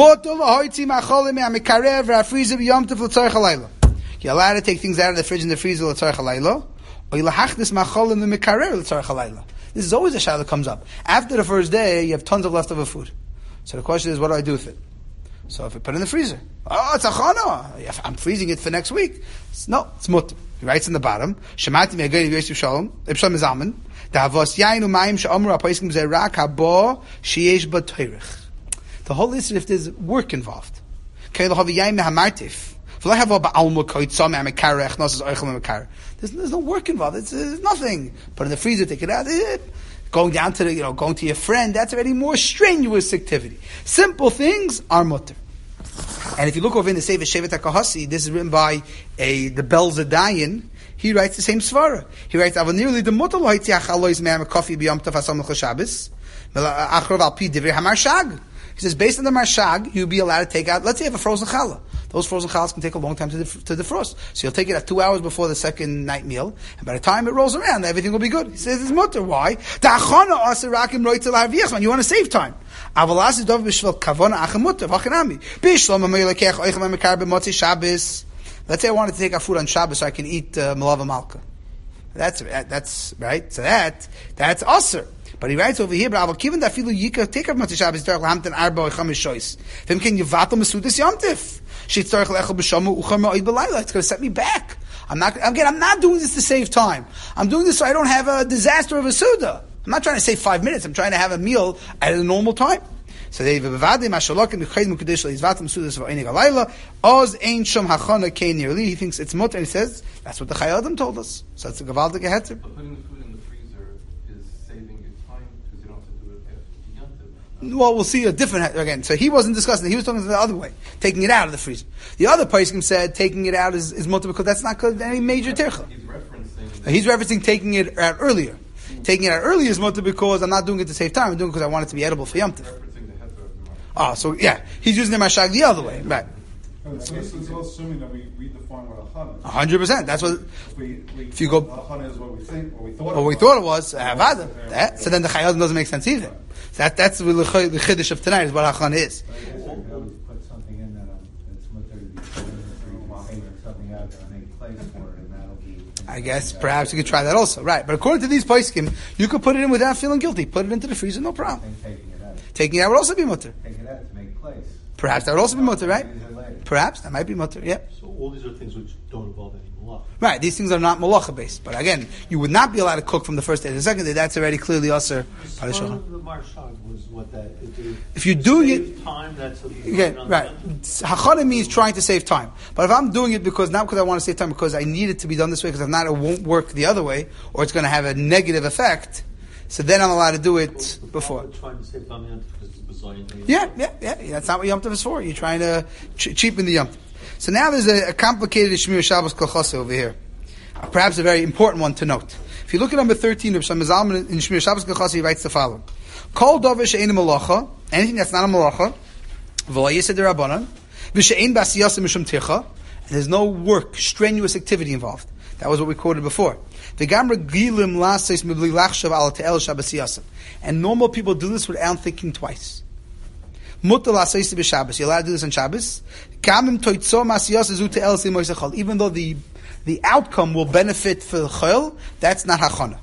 You're allowed to take things out of the fridge and the freezer l'tzarech halayla, or you lahachnis ma'cholim v'mikarer l'tzarech halayla. This is always a shayla that comes up. After the first day, you have tons of leftover food. So the question is, what do I do with it? So if I put it in the freezer, it's achana. I'm freezing it for next week. No, it's mutter. He writes in the bottom, Shemati me'agayim Yosef Shalom, Reb Shlomo Zalman, da'avos yain u'mayim she'amru ha'paiskim ze'rak ha'bo sheyesh ba toirich. The whole list, if there's work involved. Kei l'havi yain me'hamartif. There's no work involved. It's nothing. Put in the freezer, take it out. Going down to going to your friend, that's already more strenuous activity. Simple things are mutter. And if you look over in the Sefer Shevet HaKahasi, this is written by the Bel Zadayan. He writes the same svara. He writes, nearly the mutter loitziach alois me'am coffee b'yom tov hasam l'chashabis achrov al pi divrei hamarshag. He says, based on the marshag, you'll be allowed to take out, let's say you have a frozen challah. Those frozen challahs can take a long time to defrost. So you'll take it at 2 hours before the second night meal, and by the time it rolls around, everything will be good. He says it's mutter. Why? You want to save time. Let's say I wanted to take our food on Shabbos so I can eat malava malka. That's right. So that's usher. But he writes over here, but given that filu yika take up Motzei Shabbos derech lahamten arba or chamish shois. Then can you vatal mesudas Yom Tif? She's derech lechel b'shamu uchar ma'od b'layla. It's going to set me back. I'm not doing this to save time. I'm doing this so I don't have a disaster of a suda. I'm not trying to save 5 minutes. I'm trying to have a meal at a normal time. So they bevade mashalok and b'chayim u'kadesh is vatal mesudas v'oinig alayla. Oz ein shom hachana kein nearly. He thinks it's mutter, and he says that's what the Chai Adam told us. So it's a gavaldik heter. But putting the food in the freezer is saving you time because you don't have to do it after Yom Tov. Well, we'll see a different again. So he wasn't discussing it. He was talking the other way, taking it out of the freezer. The other poskim said taking it out is mutter because that's not any major tircha. He's referencing taking it out earlier. Taking it out earlier is mutter because I'm not doing it to save time. I'm doing it because I want it to be edible for Yom Tov. So yeah, he's using the mashag the other way, right? So this is all assuming that we redefine what a chana is. 100%. That's what. If you go- a chana is what we think, what we thought. What we thought it was avada. So then the chayazim doesn't make sense either. So that's the chiddush of tonight is what hachana is. But I guess I could always put something in that it's mutter to be put in, or you can take something out and make place for it, and that'll be. I guess perhaps you could try that also, right? But according to these poskim, you could put it in without feeling guilty. Put it into the freezer, no problem. And taking it out. Taking it out would also be mutter. Take it out to make place. Perhaps that would also be mutter, right? Use it later. Perhaps that might be mutter. Yeah. So all these are things which don't involve any malach. Right, these things are not malacha based. But again, you would not be allowed to cook from the first day to the second day. That's already clearly usher. Part of the marshal was what that. If you're doing save it, time, that's a again, right. Hachana means trying to save time. But if I'm doing it not because I want to save time, because I need it to be done this way, because if not, it won't work the other way, or it's going to have a negative effect, so then I'm allowed to do it before. Trying to save time because it's bizarre. Yeah. That's not what Yom Tov is for. You're trying to cheapen the Yom Tov. So now there's a complicated Shmir Shabbos Kolchasa over here. Perhaps a very important one to note. If you look at number 13 of Shlomo Zalman in Shmir Shabbos Kolchasa, he writes the following. Kol dover she'ein malacha, anything that's not a malacha, v'lo yised derabanan, v'she'ein b'asiyasa mishum ticha, and there's no work, strenuous activity involved. That was what we quoted before. V'gam regilim laseis mibli lachshav al te'el shabbasiyasa. And normal people do this without thinking twice. Mutter laseis b'Shabbos. You're allowed to do this on Shabbos. Kamim toitzo masiyasa zu te'el simois chol. Even though the outcome will benefit for the chol, that's not hachana.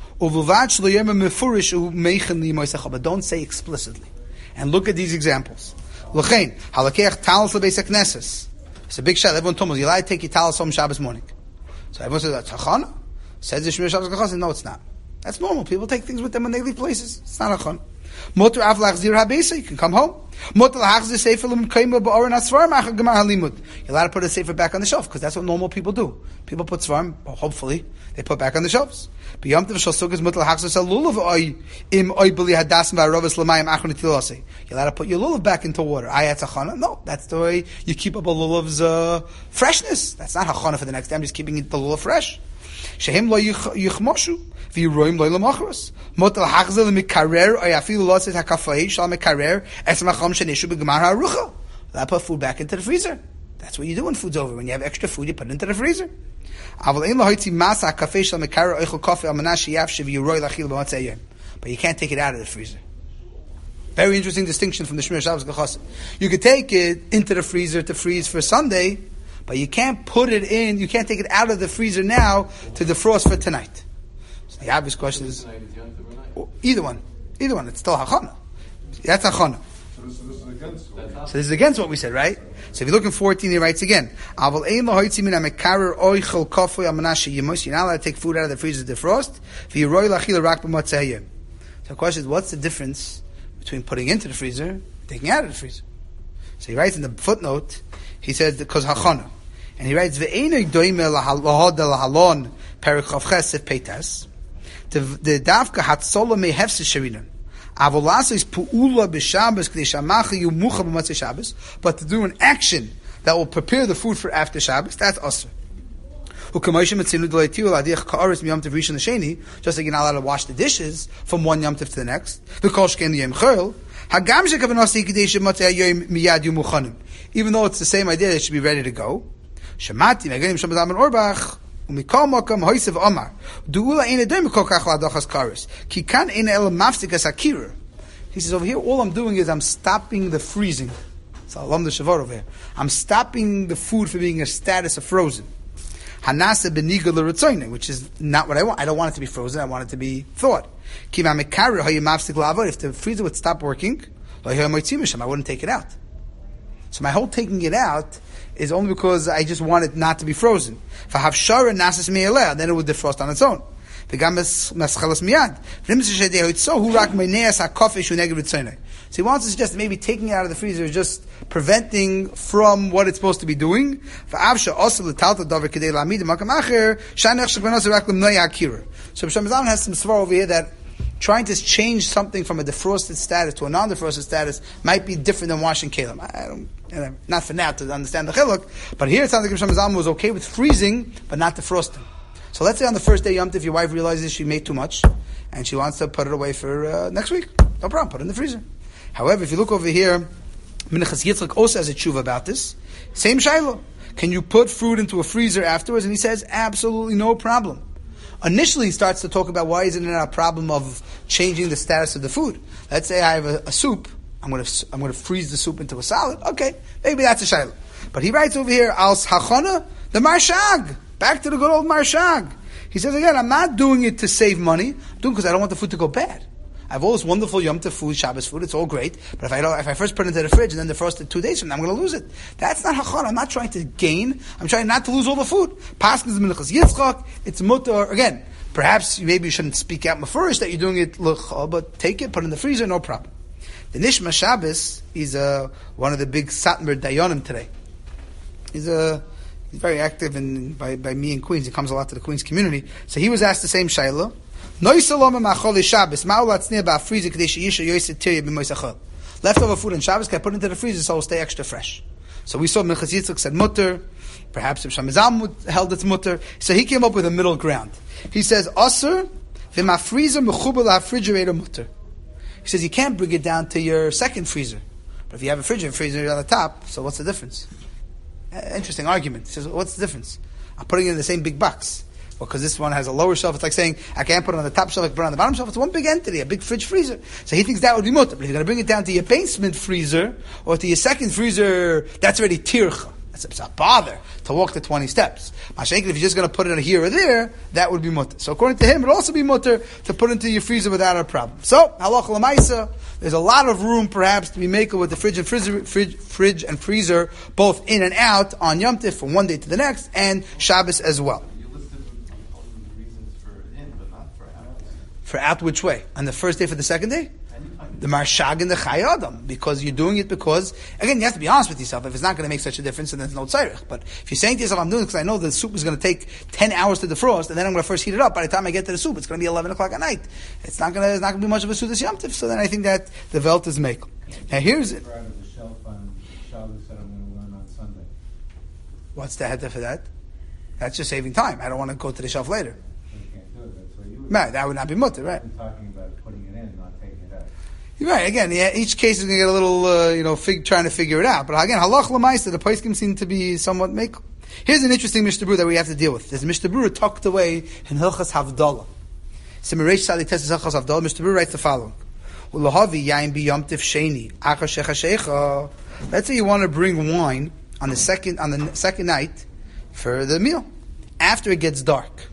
But don't say explicitly. And look at these examples. It's a big shot. Everyone told me, you're allowed to take your talis home Shabbos morning. So everyone says, that's hachana? Says the Shmir Shabbos Kolchasa? No, it's not. That's normal. People take things with them when they leave places. It's not hachana. You can come home. You're allowed to put a sefer back on the shelf because that's what normal people do. People put svarim, hopefully, they put back on the shelves. You're allowed to put your lulav back into water. No, that's the way you keep up a lulav's freshness. That's not hachana for the next day. I'm just keeping the lulav fresh. Shehem lo yichmoshu v'yiroim lo lamachros. Motel hachzel mikarer or yafilu lotzet hakafei shal mikarer es macham shenishu b'gemar ha'arucha. I put food back into the freezer. That's what you do when food's over. When you have extra food, you put it into the freezer. Aval ein lo hoitzi masa hakafei shal mikarer oichel kafei al manah sheyav sheviyoroi lachil b'matzei yom. But you can't take it out of the freezer. Very interesting distinction from the Shmir Shabbos Kolchasa. You could take it into the freezer to freeze for Sunday, but you can't put it in, you can't take it out of the freezer now to defrost for tonight. So the obvious question is, either one, it's still hachana. That's hachana. So this is against. So this is against what we said, right? So if you look in 14, he writes again, you're not allowed to take food out of the freezer to defrost. So the question is, what's the difference between putting into the freezer and taking out of the freezer? So he writes in the footnote, he says, because hachana. And he writes, Ve'enoi doime lahod lahalon perik chav ches peitas. The davka hatzola me hefse sherinan. Avolaso is pu'ula b'Shabbos k'dei shamacha yumucha b'matzei Shabbos. But to do an action that will prepare the food for after Shabbos, that's asur. Just like you're not allowed to wash the dishes from one Yom Tov to the next. Even though it's the same idea, it should be ready to go. He says over here, all I'm doing is I'm stopping the freezing. So Alam the Shavar over here. I'm stopping the food from being a status of frozen. Hanasa beniga l'ritzoyne, which is not what I want. I don't want it to be frozen. I want it to be thawed. If the freezer would stop working, I wouldn't take it out. So my whole taking it out is only because I just want it not to be frozen. Then it would defrost on its own. So he wants to suggest that maybe taking it out of the freezer is just preventing from what it's supposed to be doing. So B'Shem Zalman has some svar over here that trying to change something from a defrosted status to a non-defrosted status might be different than washing kelim. Not for now to understand the chiluk, but here it sounds like B'Shem Zalman was okay with freezing, but not defrosting. So let's say on the first day Yom Tov, your wife realizes she made too much, and she wants to put it away for next week. No problem, put it in the freezer. However, if you look over here, Minchas Yitzchak also has a tshuva about this. Same shayla. Can you put fruit into a freezer afterwards? And he says, absolutely no problem. Initially, he starts to talk about why isn't it a problem of changing the status of the food. Let's say I have a soup. I'm going to freeze the soup into a salad. Okay, maybe that's a shayla. But he writes over here, Als Hachana, the Marshag. Back to the good old Marshag. He says again, I'm not doing it to save money. I'm doing it because I don't want the food to go bad. I have all this wonderful Yom Tov food, Shabbos food. It's all great, but if I first put it into the fridge and then defrost it 2 days from now, I'm going to lose it. That's not hachana. I'm not trying to gain. I'm trying not to lose all the food. Paskin is minchas Yitzchak. It's mutar. Again, perhaps maybe you shouldn't speak out mafurish that you're doing it, but take it, put it in the freezer, no problem. The Nishma Shabbos is one of the big Satmar Dayanim today. He's very active by me in Queens. He comes a lot to the Queens community. So he was asked the same shayla. Leftover food on Shabbos, can I put it into the freezer so it'll stay extra fresh? So we saw Minchas Yitzchak said mutter. Perhaps Reb Shamazam held its mutter. So he came up with a middle ground. He says, Asr v'mafreezer mechuber la'frigerator mutter. He says you can't bring it down to your second freezer. But if you have a freezer on the top, so what's the difference? Interesting argument. He says, what's the difference? I'm putting it in the same big box. Well, because this one has a lower shelf. It's like saying, I can't put it on the top shelf, I can put it on the bottom shelf. It's one big entity, a big fridge freezer. So he thinks that would be mutter. But if you're going to bring it down to your basement freezer, or to your second freezer, that's already tircha. It's a bother to walk the 20 steps. Mashenkin, if you're just going to put it here or there, that would be mutter. So according to him, it would also be mutter to put it into your freezer without a problem. So, halacha l'maisa, there's a lot of room perhaps to be making with the fridge and freezer, both in and out on Yom Tov from one day to the next, and Shabbos as well. You listed all the reasons for in, but not for out. For out which way? On the first day for the second day? The Marshag and the Chai Adam, because you're doing it because, again, you have to be honest with yourself. If it's not going to make such a difference, then there's no tzarech. But if you're saying to yourself, I'm doing it because I know the soup is going to take 10 hours to defrost, and then I'm going to first heat it up. By the time I get to the soup, it's going to be 11 o'clock at night. It's not going to be much of a Sudas Yom Tov. So then I think that the Velt is make. Now here's it. Out of the shelf on Shabbos that I'm going to learn on Sunday. What's the header for that? That's just saving time. I don't want to go to the shelf later. So you can't do it. That's what you would. Right, that would not be mutter, right? I'm talking about putting it in, not taking it out. Right, again, yeah, each case is going to get a little, trying to figure it out. But again, halach l'maisa, the poskim seem to be somewhat make. Here's an interesting Mishnah Berurah that we have to deal with. There's a Mishnah Berurah tucked away in Hilchas Havdalah. Simireish Sali Tesses Hilchas Havdalah, Mishnah Berurah writes the following. Ulahavi yain bi yom tiv sheni, acha shecha shecha. Let's say you want to bring wine on the second night for the meal, after it gets dark.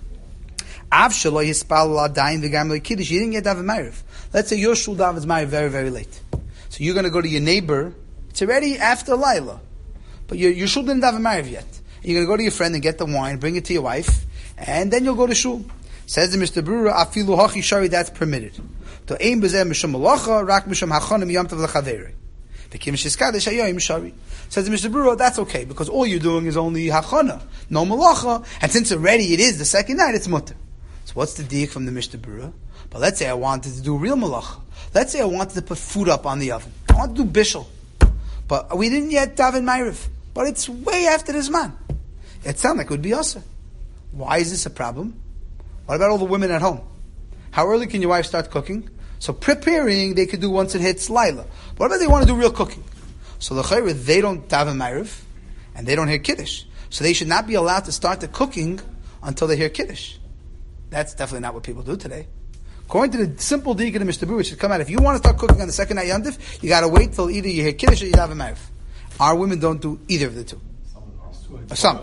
Av shelo yispal ladayin v'gam lo kiddush. You didn't get daven ma'ariv. Let's say your shul daven is ma'ariv very, very late. So you're going to go to your neighbor. It's already after Laila, but your shul didn't daven ma'ariv yet. You're going to go to your friend and get the wine, bring it to your wife, and then you'll go to shul. Says the Mishnah Berurah, afilu hachi shari, that's permitted. To aim bezeh mishum malacha rak mishum hachanim yom tov lechaveri. V'kim shiskadesh hayoyim shari. Says the Mishnah Berurah, that's okay because all you're doing is only hachana, no malacha, and since already it is the second night, it's mutter. So what's the diak from the Mishnah Berurah? But let's say I wanted to do real malacha. Let's say I wanted to put food up on the oven. I want to do bishul. But we didn't yet daven ma'ariv. But it's way after this man. It sounds like it would be usher. Why is this a problem? What about all the women at home? How early can your wife start cooking? So preparing, they could do once it hits Laila. What about they want to do real cooking? So l'chayre, they don't daven ma'ariv, and they don't hear kiddush. So they should not be allowed to start the cooking until they hear kiddush. That's definitely not what people do today. According to the simple dig of the Mishnah Berurah, it should come out. If you want to start cooking on the second night Yom Tov, you got to wait till either you hear kiddush or you daven ma'ariv. Our women don't do either of the two. Some.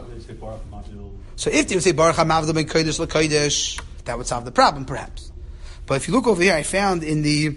So if they would say Baruch HaMavdil Ben Kodesh LaKodesh, that would solve the problem, perhaps. But if you look over here, I found in the.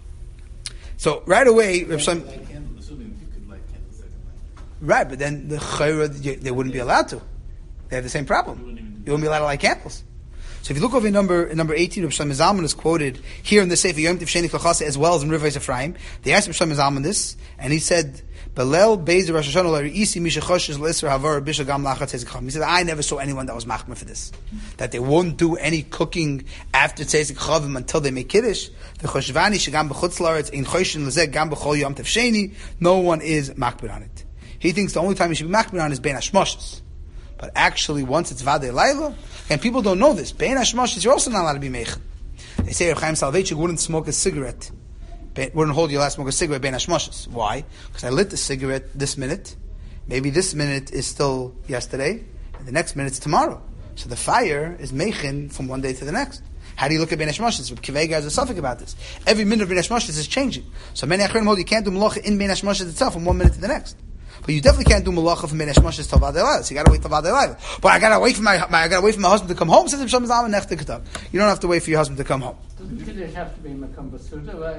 So right away, assuming you could light candles second night. Right, but then the chayra, they wouldn't be allowed to. They have the same problem. You wouldn't be allowed to light candles. So if you look over in number 18, Rav Shlomo Zalman is quoted here in the Sefer Yom Tiv Sheni Klachasa as well as in Rivais Ephraim. They asked Rav Shlomo Zalman this, and he said, "Belel Beis Rosh Hashanah L'Reisi Mishachoshes L'Isra Havar Bishul Gam Lachat Tzezik Chacham." He said, "I never saw anyone that was machmer for this, that they won't do any cooking after Tzezik Chavim until they make kiddush. The Choshvani Shegam B'Chutz La'aretz Ein Choshin L'Zeh Gam B'Chol Yom Tiv Sheni. No one is machmer on it. He thinks the only time you should be machmer on is Bein Hashmoshes. But actually, once it's Vadei Laila, and people don't know this, Bein Hashmoshes, you're also not allowed to be meichen. They say Reb Chaim Soloveitchik wouldn't smoke a cigarette wouldn't hold you allowed to smoke a cigarette bein hashmoshes. Why? Because I lit the cigarette this minute. Maybe this minute is still yesterday, and the next minute's tomorrow. So the fire is meichin from one day to the next. How do you look at bein hashmoshes? Kivega has a suffix about this. Every minute of bein hashmoshes is changing. So many achronim hold you can't do malacha in bein hashmoshes itself from one minute to the next. But you definitely can't do malacha from bein hashmoshes till vadei layla. So you got to wait till vadei layla. But I got to wait for my husband to come home. Says Shem Zalman Nechta Ketab. You don't have to wait for your husband to come home. Doesn't Kiddush have to be Makam Basuda?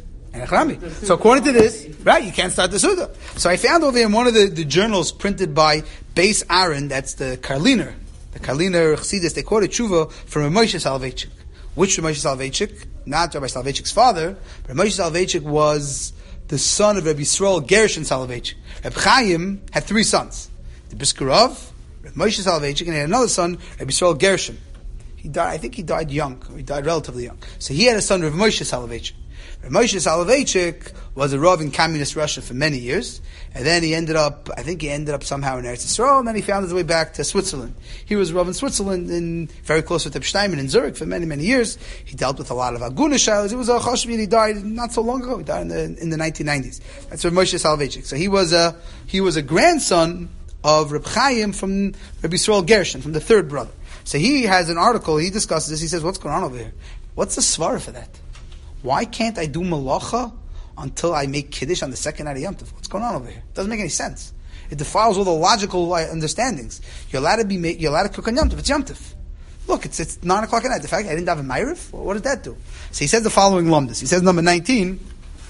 So according to this, right, you can't start the Suda. So I found over here in one of the journals printed by Beis Aaron, that's the Karliner Chassidus, they quoted Tshuva from Moshe Soloveitchik. Which Moshe Soloveitchik? Not Rabbi Soloveitchik's father, but Moshe Soloveitchik was the son of Rabbi Yisrael Gershon Soloveitchik. Rabbi Chaim had 3 sons. The Briskerov, Rabbi Moshe Soloveitchik, and he had another son, Rabbi Yisrael Gershon. He died young, or he died relatively young. So he had a son, Rabbi Moshe Soloveitchik. Moshe Soloveitchik was a Rav in communist Russia for many years, and then he ended up somehow in Eretz Yisrael, and then he found his way back to Switzerland. He was a Rav in Switzerland, very close with Epstein in Zurich for many, many years. He dealt with a lot of Aguna Shilas. He was a Chashvi, and he died not so long ago. He died in the 1990s. That's Rav Moshe Soloveitchik. So he was a grandson of Reb Chaim from Rabbi Yisrael Gershon, from the third brother. So he has an article, he discusses this, he says, what's going on over here? What's the svara for that? Why can't I do malacha until I make kiddush on the second night of Yom Tov? What's going on over here? It doesn't make any sense. It defiles all the logical understandings. You're allowed to cook on Yom Tov. It's Yom Tov. Look, it's 9 o'clock at night. The fact I didn't have a Ma'ariv, what does that do? So he says the following lumdus. He says number 19.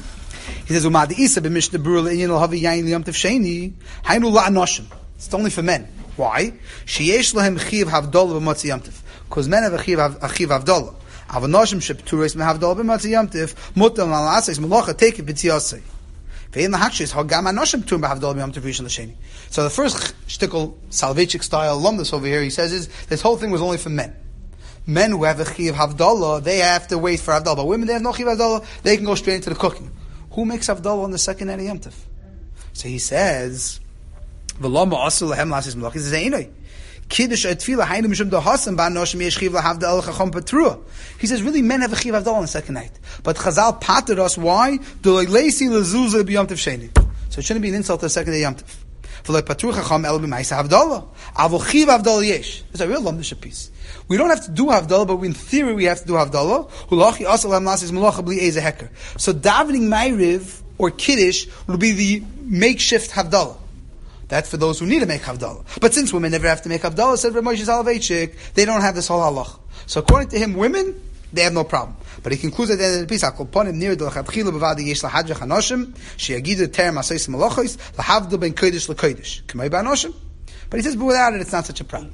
He says Umad Isa b'Mishnah Berurah le'inyan l'havi yain Yom Tov sheni hainu la'anoshim. It's only for men. Why? Sheyesh lahem chiv havdalah b'motzi Yom Tov. Because men have a chiv havdalah. Avanoshim shepturis mehavdol b'matzah Yom Tov mutam alaseis malacha take it b'tziasei. Ve'in lahakshis hagam anoshim turim behavdol b'Yom Tov rishon l'sheni. So the first shtickle Soloveitchik style alumnus over here, he says, is this whole thing was only for men. Men who have a chiv havdalah, they have to wait for havdalah. But women, they have no chiv havdalah, they can go straight into the cooking. Who makes havdalah on the second night of Yom Tov? So he says, v'lo ma'asul lahem laseis malacha. He says, einoi. Kiddush atfila hainu mishum dohasim ba'anoshim yesh chiv lahavdal chacham patrua. He says, really, men have a chiv havdal on the second night. But Chazal patted us, why? D'leisi lezuzah b'yom tov sheni. So it shouldn't be an insult to the second day Yom Tov. V'lei patru chacham el b'maisa havdalah. Avol chiv havdal yesh. It's a real lumdish piece. We don't have to do havdalah, but in theory we have to do havdalah. Hulachi asal ham lasis malacha b'li eze heker. So davening ma'ariv or kiddush will be the makeshift havdalah. That's for those who need to make havdalah. But since women never have to make havdalah, said Rav Moshe Soloveitchik, they don't have this whole halach. So according to him, women, they have no problem. But he concludes at the end of the piece, Akol ponim nir d'lachatchila b'vadi yesh lahadjach hanoshim, sheyagidu terem asayis malachos, lahavdil ben kodesh l'kodesh. K'may b'anoshim? But he says, but without it, it's not such a problem.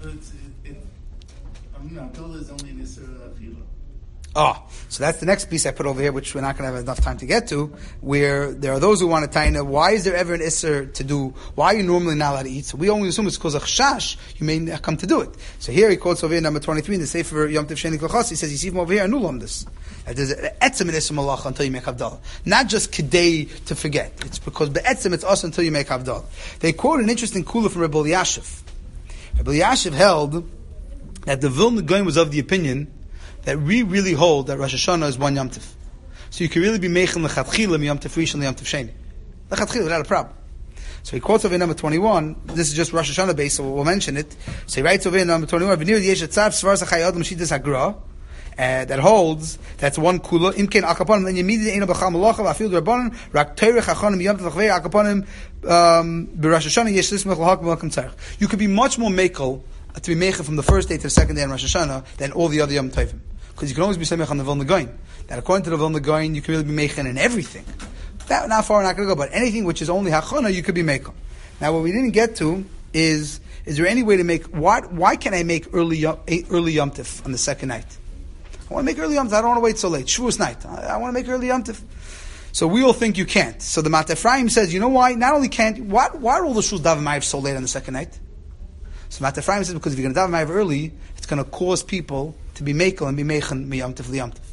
Havdalah is only an Isser Afila. So that's the next piece I put over here, which we're not going to have enough time to get to, where there are those who want to taina, why is there ever an Isser to do, why are you normally not allowed to eat? So we only assume it's because of chash, you may not come to do it. So here he quotes over here, number 23, in the Sefer Yom Tov Sheni Klachos, he says, you see from over here, anu lumdus. There's an etzem in Isser malacha until you make havdalah. Not just kedei to forget. It's because be'etzem it's us until you make havdalah. They quote an interesting kula from Rebbe Elyashiv. Rebbe Elyashiv held that the Vilna Gaon was of the opinion that we really hold that Rosh Hashanah is one Yom Tov. So you can really be meichen lechatchila Yom Tov Rishon Yom Tov Sheni. Lechatchila, without a problem. So he quotes over in number 21, this is just Rosh Hashanah based, so we'll mention it. So he writes over in number 21, V'nir yesh etzav svar sachai adam shitas hagra, that holds, that's one kula, imken akaponim, then yemidi eino b'chal malacha, v'afil d'rabbanon, rak teirech achonim Yom Tov l'chvei akaponim, b'Rosh Hashanah yesh lismach l'hak v'lakam tzarech. You could be much more mekel to be meichen from the first day to the second day in Rosh Hashanah than all the other Yom Tovim. Because you can always be semech on the Vilna Gaon. That according to the Vilna Gaon, you can really be meichen in everything. That not far, not going to go, but anything which is only hachana, you could be meichen. Now, what we didn't get to is there any way to make, why can I make early Yom Tov on the second night? I want to make early Yom Tov, I don't want to wait so late. Shavuos night, I want to make early Yom Tov. So we all think you can't. So the Mat Ephraim says, you know why? Not only can't, why are all the shuls daven ma'ariv so late on the second night? So Mat Ephraim says, because if you're going to daven ma'ariv early, it's going to cause people to be mekel and be meichen miyam tov liyam tov.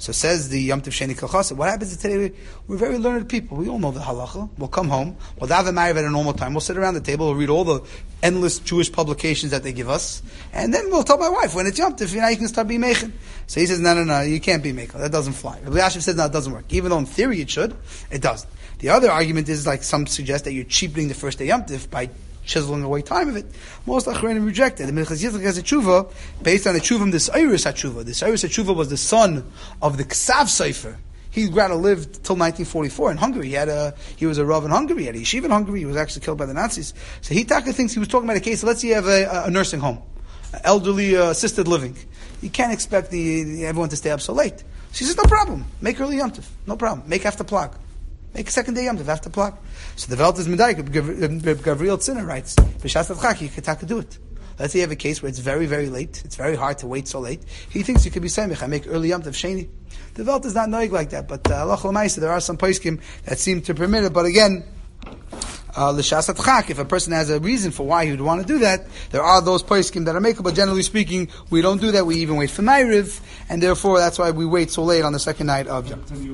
So says the Yom Tov Sheni Kalchasa. What happens is today we're very learned people. We all know the halacha. We'll come home. We'll daven ma'ariv at a normal time. We'll sit around the table. We'll read all the endless Jewish publications that they give us, and then we'll tell my wife when it's Yom Tov, you can start being meichen. So he says, no, you can't be meichen. That doesn't fly. Rabbi Yashiv says, no, it doesn't work. Even though in theory it should, it doesn't. The other argument is like some suggest that you're cheapening the first day Yom Tov by chiseling away time of it. Most Achronim rejected. The Minchas Yitzchak has a tshuva based on the tshuva, the Seiris HaTshuva. The Seiris HaTshuva was the son of the Ksav Sefer. He lived till 1944 in Hungary. He was a Rav in Hungary. He had a yeshiva in Hungary. He was actually killed by the Nazis. So Hitaka thinks he was talking about a case. Let's say you have a nursing home, elderly assisted living. You can't expect everyone to stay up so late. So he says, no problem. Make early Yom Tov. No problem. Make after Plag. Make a second day Yom Tov after Plag. So the Velt is Medayik. Gavriel Tziner writes, B'shas Adchak, you can do it. Let's say you have a case where it's very, very late. It's very hard to wait so late. He thinks you could be Semich. I make early Yom Tov Sheni. The Velt is not knowing like that, but Allah L'maisa, there are some poskim that seem to permit it. But again, L'shas Adchak, if a person has a reason for why he would want to do that, there are those poskim that are makeable. But generally speaking, we don't do that. We even wait for Ma'ariv, and therefore that's why we wait so late on the second night of Yom Tov.